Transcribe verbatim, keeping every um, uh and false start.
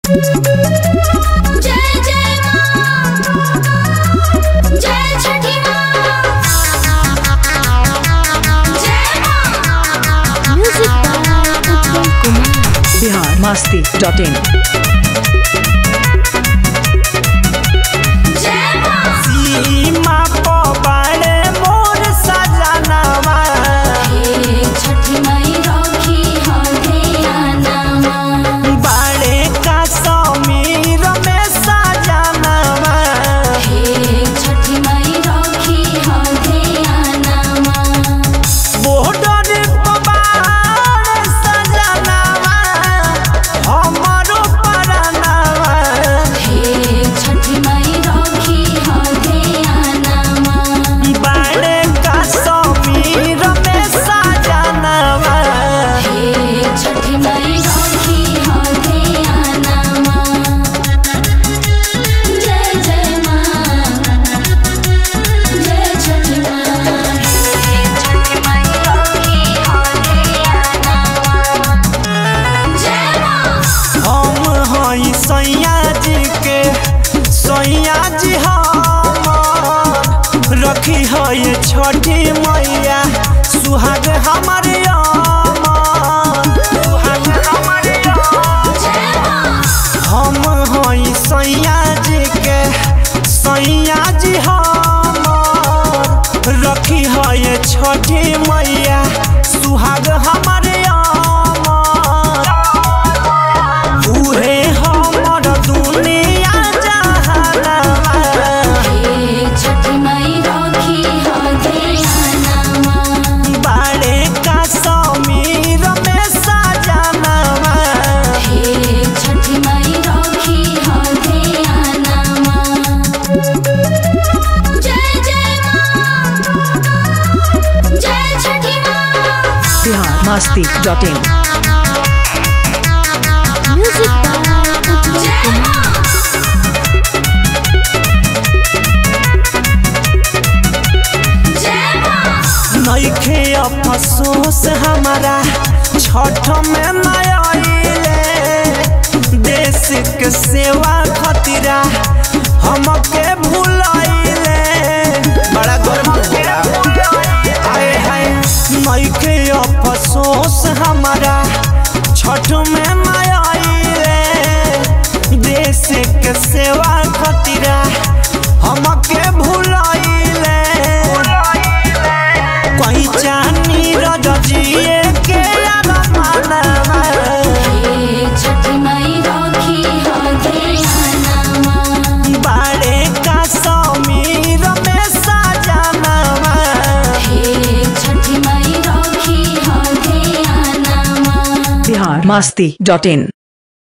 Bihar Masti dot in. रखी है ये छठी मैया सुहाग हमारे हम हई सैया जी के सैया जी हम रखी है ये छठी मैया सुहाग हमारे उहे हमर दुनिया बिहार मस्ती डॉट इन। नइखे अफसोस हमारा छठ में नया देश के सेवा खतिरा हमके भूलाइले बड़ा गर्व आए है। नइखे अफसोस हमारा छठ में नया देश के सेवा खतिरा हमके भूलाइले कोई चानी रजिए के बाड़े का समीर में सजनवा बिहार मस्ती डॉट इन।